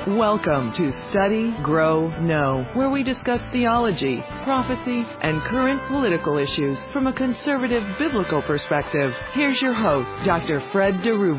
Welcome to Study, Grow, Know, where we discuss theology, prophecy, and current political issues from a conservative biblical perspective. Here's your host, Dr. Fred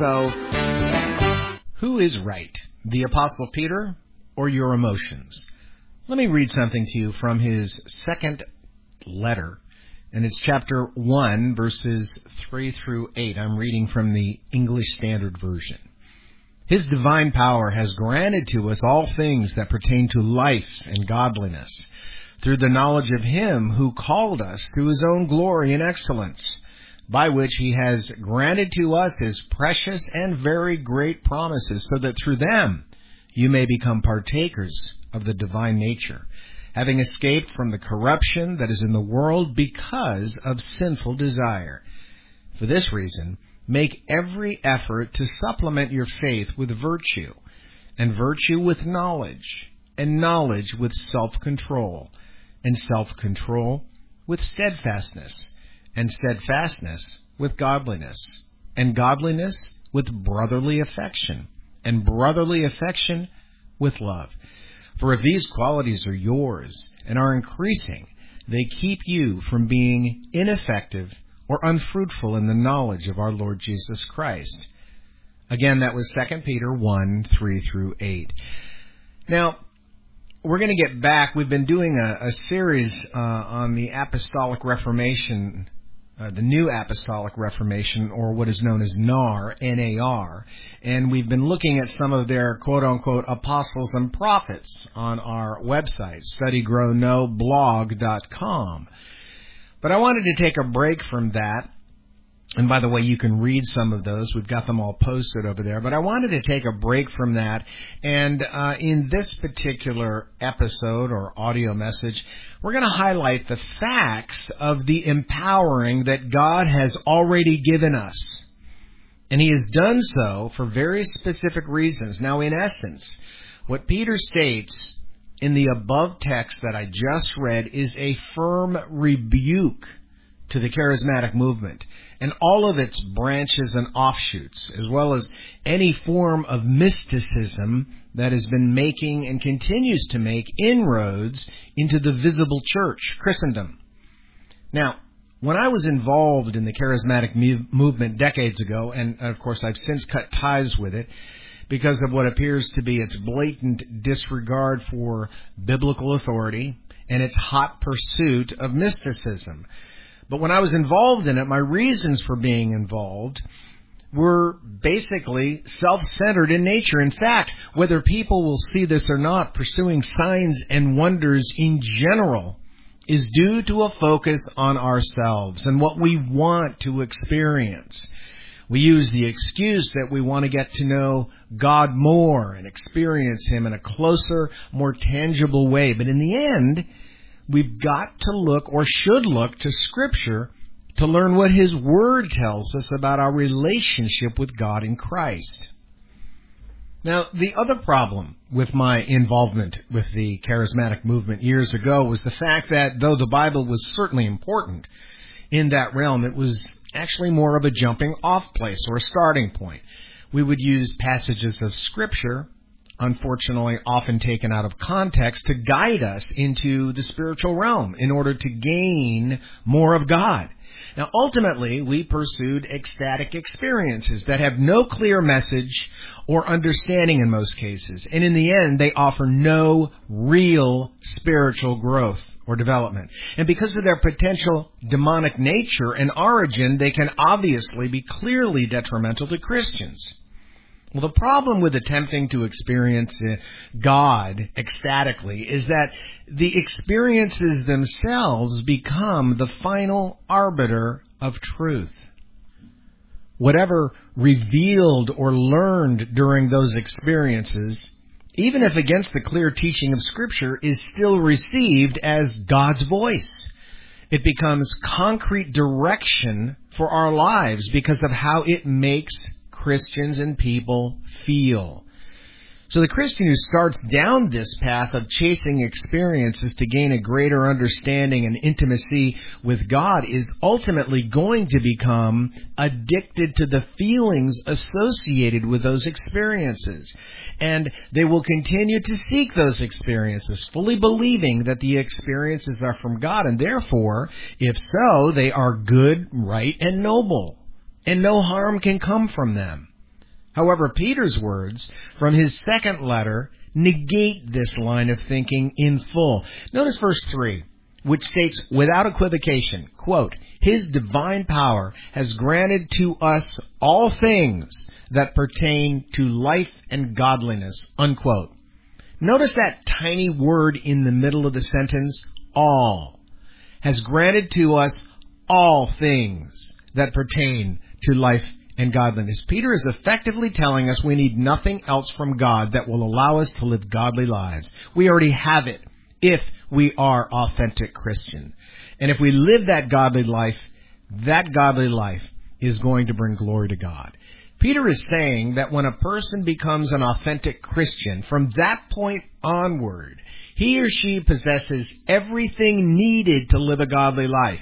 DeRuvo. Who is right, the Apostle Peter or your emotions? Let me read something to you from his second letter, and it's chapter 1, verses 3 through 8. I'm reading from the English Standard Version. His divine power has granted to us all things that pertain to life and godliness, through the knowledge of Him who called us to His own glory and excellence, by which He has granted to us His precious and very great promises, so that through them you may become partakers of the divine nature, having escaped from the corruption that is in the world because of sinful desire. For this reason, make every effort to supplement your faith with virtue, and virtue with knowledge, and knowledge with self-control, and self-control with steadfastness, and steadfastness with godliness, and godliness with brotherly affection, and brotherly affection with love. For if these qualities are yours and are increasing, they keep you from being ineffective or unfruitful in the knowledge of our Lord Jesus Christ. Again, that was 2 Peter 1, 3 through 8. Now, we're going to get back. We've been doing a series on the Apostolic Reformation, the New Apostolic Reformation, or what is known as NAR, N-A-R. And we've been looking at some of their quote-unquote apostles and prophets on our website, studygrowknowblog.com. But I wanted to take a break from that. And by the way, you can read some of those. We've got them all posted over there. But I wanted to take a break from that. And in this particular episode or audio message, we're going to highlight the facts of the empowering that God has already given us. And He has done so for very specific reasons. Now, in essence, what Peter states in the above text that I just read is a firm rebuke to the charismatic movement and all of its branches and offshoots, as well as any form of mysticism that has been making and continues to make inroads into the visible church, Christendom. Now, when I was involved in the charismatic movement decades ago, and of course I've since cut ties with it, because of what appears to be its blatant disregard for biblical authority and its hot pursuit of mysticism. But when I was involved in it, my reasons for being involved were basically self-centered in nature. In fact, whether people will see this or not, pursuing signs and wonders in general is due to a focus on ourselves and what we want to experience. We use the excuse that we want to get to know God more and experience Him in a closer, more tangible way. But in the end, we've got to look, or should look, to Scripture to learn what His Word tells us about our relationship with God in Christ. Now, the other problem with my involvement with the charismatic movement years ago was the fact that though the Bible was certainly important in that realm, it was actually more of a jumping off place or a starting point. We would use passages of Scripture, unfortunately often taken out of context, to guide us into the spiritual realm in order to gain more of God. Now, ultimately, we pursued ecstatic experiences that have no clear message or understanding in most cases. And in the end, they offer no real spiritual growth or development. And because of their potential demonic nature and origin, they can obviously be clearly detrimental to Christians. Well, the problem with attempting to experience God ecstatically is that the experiences themselves become the final arbiter of truth. Whatever revealed or learned during those experiences, even if against the clear teaching of Scripture, is still received as God's voice. It becomes concrete direction for our lives because of how it makes Christians and people feel. So the Christian who starts down this path of chasing experiences to gain a greater understanding and intimacy with God is ultimately going to become addicted to the feelings associated with those experiences. And they will continue to seek those experiences, fully believing that the experiences are from God. And therefore, if so, they are good, right, and noble. And no harm can come from them. However, Peter's words from his second letter negate this line of thinking in full. Notice verse 3, which states without equivocation, quote, His divine power has granted to us all things that pertain to life and godliness, unquote. Notice that tiny word in the middle of the sentence, all, has granted to us all things that pertain to life and godliness. Peter is effectively telling us we need nothing else from God that will allow us to live godly lives. We already have it if we are authentic Christian. And if we live that godly life is going to bring glory to God. Peter is saying that when a person becomes an authentic Christian, from that point onward, he or she possesses everything needed to live a godly life.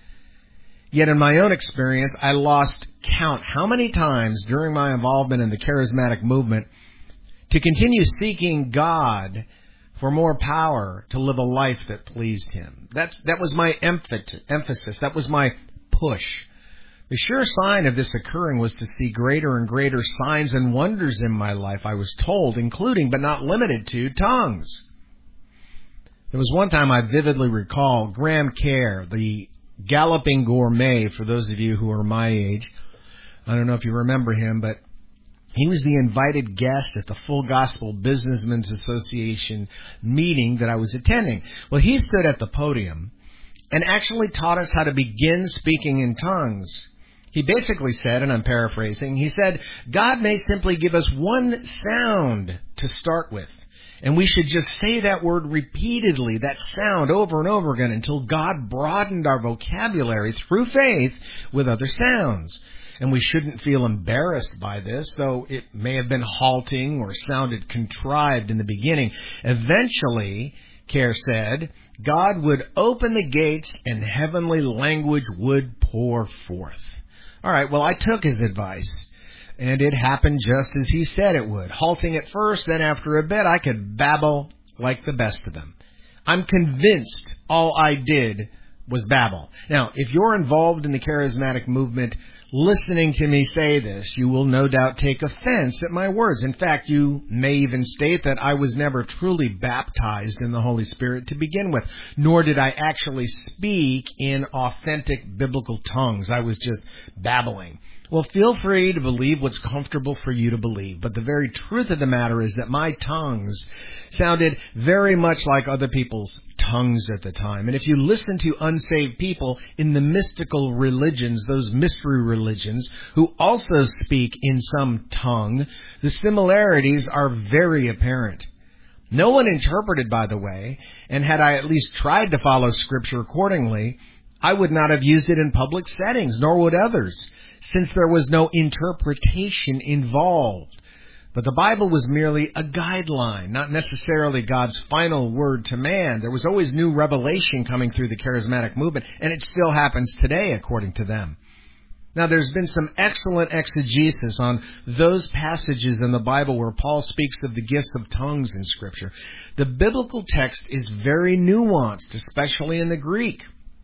Yet in my own experience, I lost count how many times during my involvement in the charismatic movement to continue seeking God for more power to live a life that pleased Him. That was my emphasis. That was my push. The sure sign of this occurring was to see greater and greater signs and wonders in my life, I was told, including but not limited to tongues. There was one time I vividly recall Graham Kerr, the Galloping Gourmet, for those of you who are my age. I don't know if you remember him, but he was the invited guest at the Full Gospel Businessmen's Association meeting that I was attending. Well, he stood at the podium and actually taught us how to begin speaking in tongues. He basically said, and I'm paraphrasing, he said, God may simply give us one sound to start with. And we should just say that word repeatedly, that sound over and over again until God broadened our vocabulary through faith with other sounds. And we shouldn't feel embarrassed by this, though it may have been halting or sounded contrived in the beginning. Eventually, Kerr said, God would open the gates and heavenly language would pour forth. All right, well, I took his advice. And it happened just as he said it would. Halting at first, then after a bit, I could babble like the best of them. I'm convinced all I did was babble. Now, if you're involved in the charismatic movement, listening to me say this, you will no doubt take offense at my words. In fact, you may even state that I was never truly baptized in the Holy Spirit to begin with, nor did I actually speak in authentic biblical tongues. I was just babbling. Well, feel free to believe what's comfortable for you to believe, but the very truth of the matter is that my tongues sounded very much like other people's tongues at the time. And if you listen to unsaved people in the mystical religions, those mystery religions, who also speak in some tongue, the similarities are very apparent. No one interpreted, by the way, and had I at least tried to follow Scripture accordingly, I would not have used it in public settings, nor would others, since there was no interpretation involved. But the Bible was merely a guideline, not necessarily God's final word to man. There was always new revelation coming through the charismatic movement, and it still happens today, according to them. Now, there's been some excellent exegesis on those passages in the Bible where Paul speaks of the gifts of tongues in Scripture. The biblical text is very nuanced, especially in the Greek.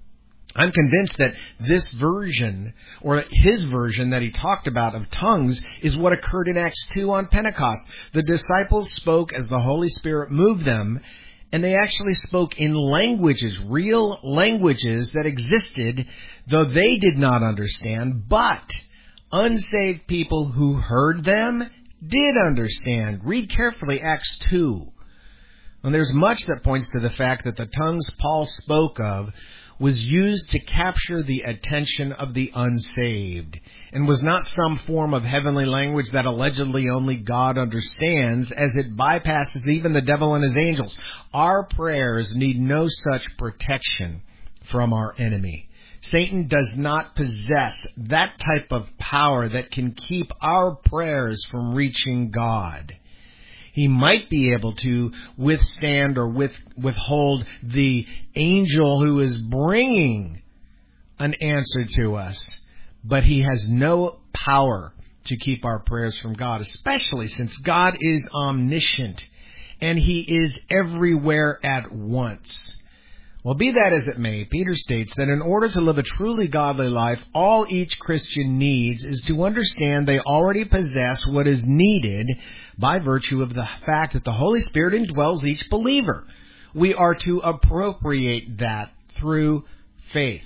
I'm convinced that this version, or his version that he talked about of tongues, is what occurred in Acts 2 on Pentecost. The disciples spoke as the Holy Spirit moved them, and they actually spoke in languages, real languages that existed, though they did not understand, but unsaved people who heard them did understand. Read carefully Acts 2. And there's much that points to the fact that the tongues Paul spoke of was used to capture the attention of the unsaved, and was not some form of heavenly language that allegedly only God understands, as it bypasses even the devil and his angels. Our prayers need no such protection from our enemy. Satan does not possess that type of power that can keep our prayers from reaching God. he might be able to withstand or withhold the angel who is bringing an answer to us. But he has no power to keep our prayers from God, especially since God is omniscient and he is everywhere at once. Well, be that as it may, Peter states that in order to live a truly godly life, all each Christian needs is to understand they already possess what is needed by virtue of the fact that the Holy Spirit indwells each believer. We are to appropriate that through faith.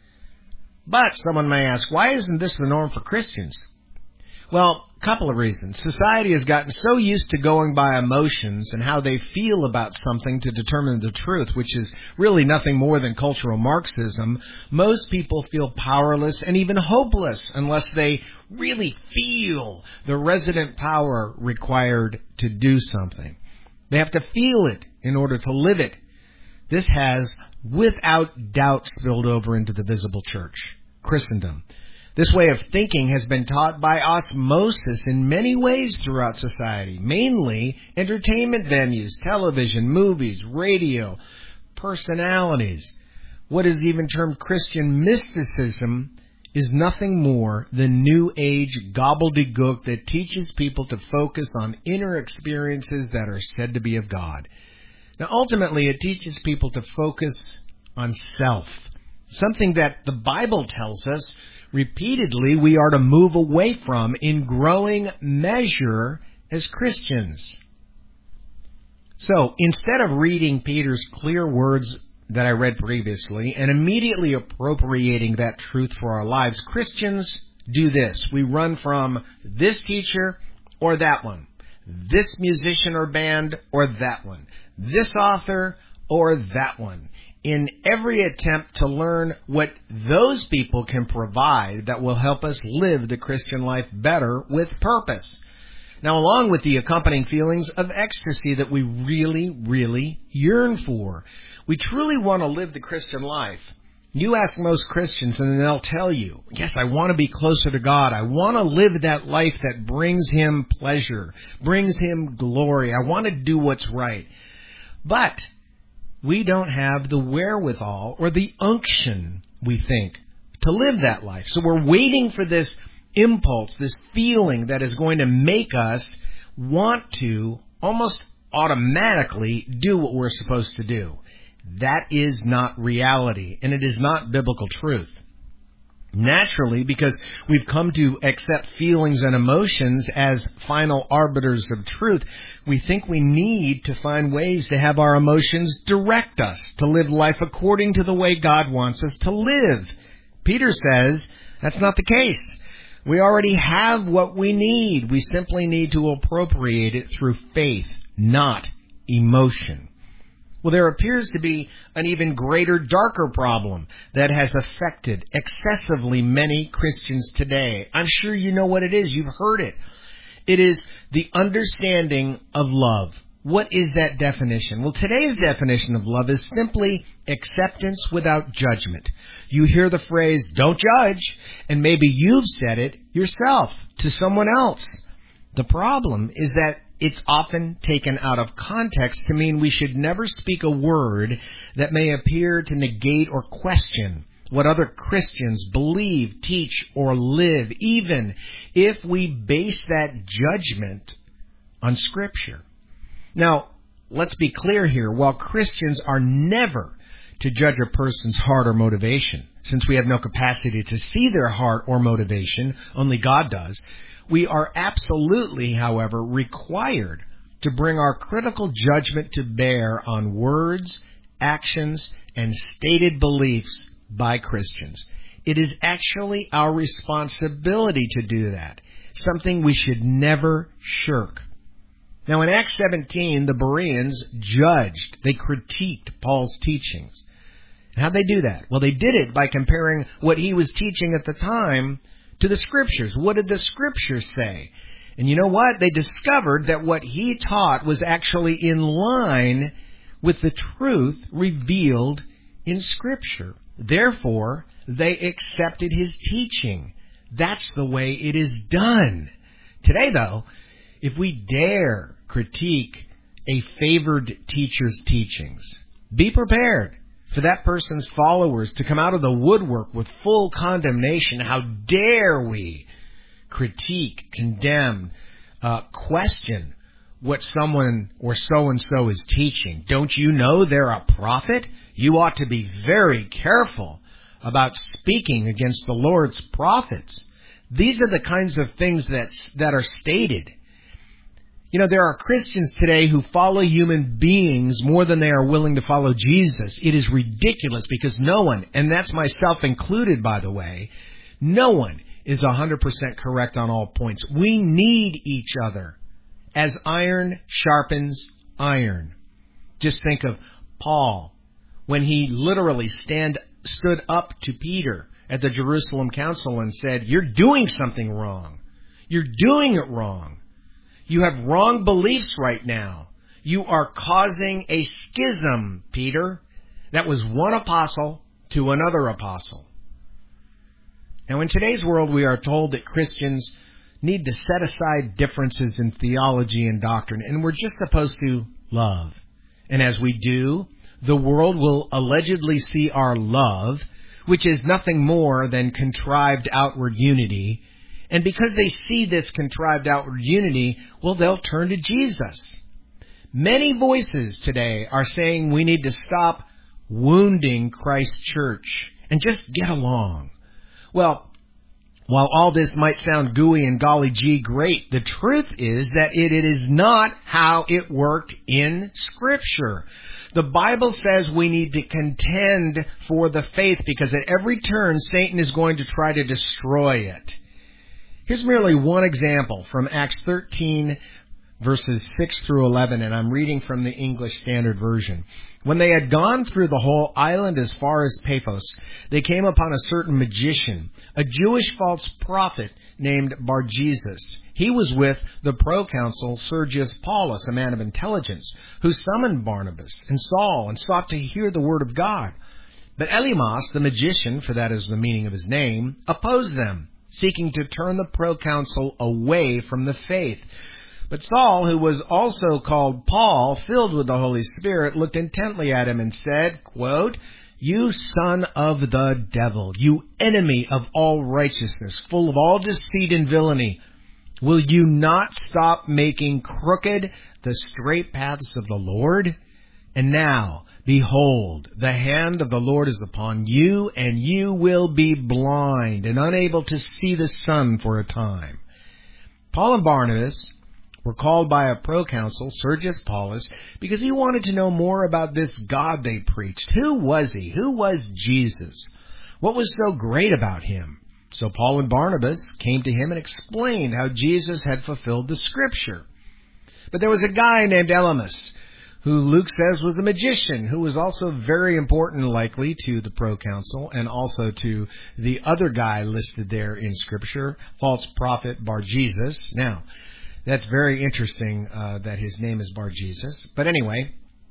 But someone may ask, why isn't this the norm for Christians? Well, a couple of reasons. Society has gotten so used to going by emotions and how they feel about something to determine the truth, which is really nothing more than cultural Marxism. Most people feel powerless and even hopeless unless they really feel the resident power required to do something. They have to feel it in order to live it. This has, without doubt, spilled over into the visible church, Christendom. This way of thinking has been taught by osmosis in many ways throughout society, mainly entertainment venues, television, movies, radio, personalities. What is even termed Christian mysticism is nothing more than New Age gobbledygook that teaches people to focus on inner experiences that are said to be of God. Now, ultimately, it teaches people to focus on self, something that the Bible tells us repeatedly we are to move away from in growing measure as Christians. So, instead of reading Peter's clear words that I read previously and immediately appropriating that truth for our lives, Christians do this. We run from this teacher or that one, this musician or band or that one, this author or that one, in every attempt to learn what those people can provide that will help us live the Christian life better with purpose. Now, along with the accompanying feelings of ecstasy that we really, really yearn for. We truly want to live the Christian life. You ask most Christians and they'll tell you, yes, I want to be closer to God. I want to live that life that brings Him pleasure, brings Him glory. I want to do what's right. But we don't have the wherewithal or the unction, we think, to live that life. So we're waiting for this impulse, this feeling that is going to make us want to almost automatically do what we're supposed to do. That is not reality, and it is not biblical truth. Naturally, because we've come to accept feelings and emotions as final arbiters of truth, we think we need to find ways to have our emotions direct us to live life according to the way God wants us to live. Peter says that's not the case. We already have what we need. We simply need to appropriate it through faith, not emotion. Well, there appears to be an even greater, darker problem that has affected excessively many Christians today. I'm sure you know what it is. You've heard it. It is the understanding of love. What is that definition? Well, today's definition of love is simply acceptance without judgment. You hear the phrase, don't judge, and maybe you've said it yourself to someone else. The problem is that it's often taken out of context to mean we should never speak a word that may appear to negate or question what other Christians believe, teach, or live, even if we base that judgment on Scripture. Now, let's be clear here. While Christians are never to judge a person's heart or motivation, since we have no capacity to see their heart or motivation, only God does, we are absolutely, however, required to bring our critical judgment to bear on words, actions, and stated beliefs by Christians. It is actually our responsibility to do that, something we should never shirk. Now, in Acts 17, the Bereans judged, they critiqued Paul's teachings. How'd they do that? Well, they did it by comparing what he was teaching at the time to the Scriptures. What did the Scriptures say? And you know what? They discovered that what he taught was actually in line with the truth revealed in Scripture. Therefore, they accepted his teaching. That's the way it is done. Today, though, if we dare critique a favored teacher's teachings. Be prepared for that person's followers to come out of the woodwork with full condemnation. How dare we critique, condemn, question what someone or so-and-so is teaching? Don't you know they're a prophet? You ought to be very careful about speaking against the Lord's prophets. These are the kinds of things that are stated. You know, there are Christians today who follow human beings more than they are willing to follow Jesus. It is ridiculous because no one, and that's myself included, by the way, no one is 100% correct on all points. We need each other as iron sharpens iron. Just think of Paul when he literally stood up to Peter at the Jerusalem Council and said, "You're doing something wrong. You're doing it wrong. You have wrong beliefs right now. You are causing a schism, Peter." That was one apostle to another apostle. Now, in today's world, we are told that Christians need to set aside differences in theology and doctrine, and we're just supposed to love. And as we do, the world will allegedly see our love, which is nothing more than contrived outward unity. And because they see this contrived outward unity, well, they'll turn to Jesus. Many voices today are saying we need to stop wounding Christ's church and just get along. Well, while all this might sound gooey and golly gee great, the truth is that it is not how it worked in Scripture. The Bible says we need to contend for the faith because at every turn Satan is going to try to destroy it. Here's merely one example from Acts 13, verses 6 through 11, and I'm reading from the English Standard Version. When they had gone through the whole island as far as Paphos, they came upon a certain magician, a Jewish false prophet named Bar-Jesus. He was with the proconsul Sergius Paulus, a man of intelligence, who summoned Barnabas and Saul and sought to hear the word of God. But Elymas, the magician, for that is the meaning of his name, opposed them, seeking to turn the proconsul away from the faith. But Saul, who was also called Paul, filled with the Holy Spirit, looked intently at him and said, quote, "You son of the devil, you enemy of all righteousness, full of all deceit and villainy, will you not stop making crooked the straight paths of the Lord? And now, behold, the hand of the Lord is upon you, and you will be blind and unable to see the sun for a time." Paul and Barnabas were called by a proconsul, Sergius Paulus, because he wanted to know more about this God they preached. Who was he? Who was Jesus? What was so great about him? So Paul and Barnabas came to him and explained how Jesus had fulfilled the Scripture. But there was a guy named Elymas, who Luke says was a magician, who was also very important likely to the proconsul and also to the other guy listed there in Scripture, false prophet Bar-Jesus. Now, that's very interesting that his name is Bar-Jesus. But anyway,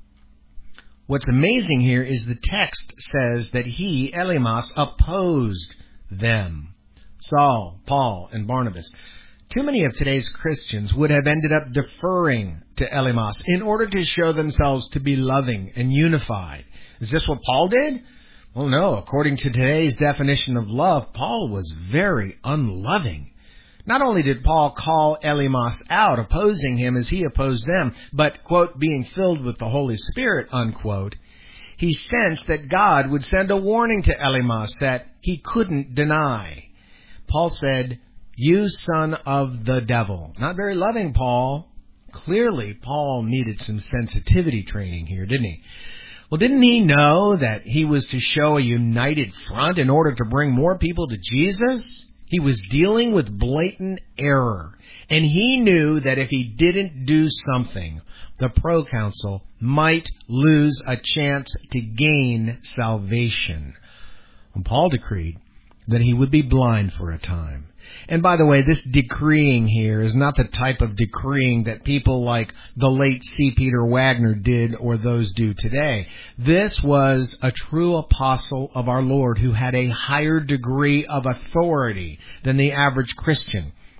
what's amazing here is the text says that he, Elymas, opposed them. Saul, Paul, and Barnabas. Too many of today's Christians would have ended up deferring to Elymas in order to show themselves to be loving and unified. Is this what Paul did? Well, no. According to today's definition of love, Paul was very unloving. Not only did Paul call Elymas out, opposing him as he opposed them, but, quote, being filled with the Holy Spirit, unquote, he sensed that God would send a warning to Elymas that he couldn't deny. Paul said, "You son of the devil." Not very loving, Paul. Clearly, Paul needed some sensitivity training here, didn't he? Well, didn't he know that he was to show a united front in order to bring more people to Jesus? He was dealing with blatant error, and he knew that if he didn't do something, the proconsul might lose a chance to gain salvation. And Paul decreed that he would be blind for a time. And by the way, this decreeing here is not the type of decreeing that people like the late C. Peter Wagner did or those do today. This was a true apostle of our Lord who had a higher degree of authority than the average Christian.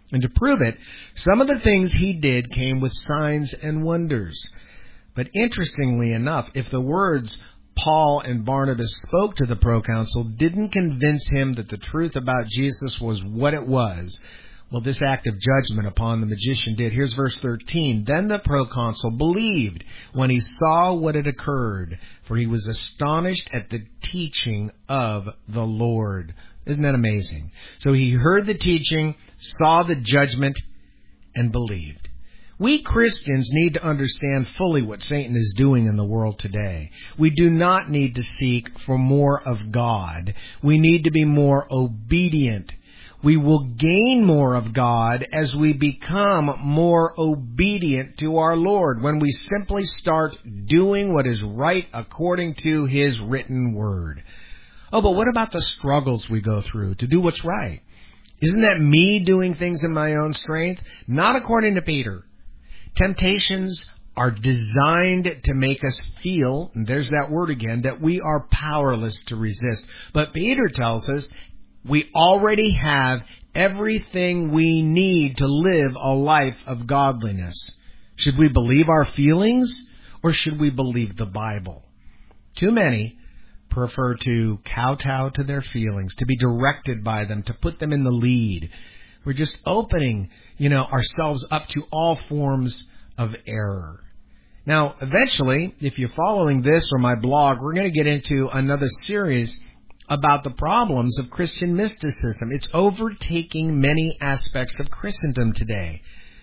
And to prove it, some of the things he did came with signs and wonders. But interestingly enough, if the words Paul and Barnabas spoke to the proconsul didn't convince him that the truth about Jesus was what it was, well, this act of judgment upon the magician did. Here's verse 13. Then the proconsul believed when he saw what had occurred, for he was astonished at the teaching of the Lord. Isn't that amazing? So he heard the teaching, saw the judgment, and believed. We Christians need to understand fully what Satan is doing in the world today. We do not need to seek for more of God. We need to be more obedient. We will gain more of God as we become more obedient to our Lord, when we simply start doing what is right according to His written word. Oh, but what about the struggles we go through to do what's right? Isn't that me doing things in my own strength? Not according to Peter. Temptations are designed to make us feel, and there's that word again, that we are powerless to resist. But Peter tells us we already have everything we need to live a life of godliness. Should we believe our feelings, or should we believe the Bible? Too many prefer to kowtow to their feelings, to be directed by them, to put them in the lead. We're just opening, ourselves up to all forms of error. Now, eventually, if you're following this or my blog, we're going to get into another series about the problems of Christian mysticism. It's overtaking many aspects of Christendom today.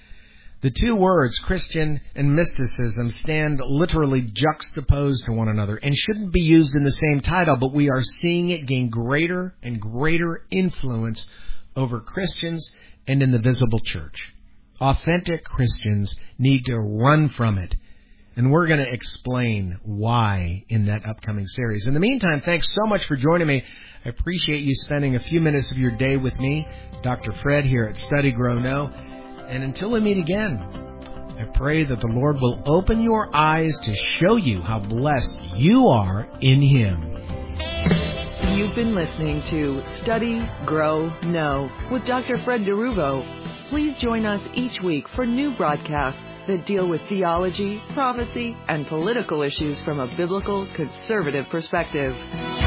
The two words, Christian and mysticism, stand literally juxtaposed to one another and shouldn't be used in the same title, but we are seeing it gain greater and greater influence over Christians and in the visible church. Authentic Christians need to run from it. And we're going to explain why in that upcoming series. In the meantime, thanks so much for joining me. I appreciate you spending a few minutes of your day with me, Dr. Fred, here at Study, Grow, Know. And until we meet again, I pray that the Lord will open your eyes to show you how blessed you are in Him. You've been listening to Study, Grow, Know with Dr. Fred DeRuvo. Please join us each week for new broadcasts that deal with theology, prophecy, and political issues from a biblical, conservative perspective.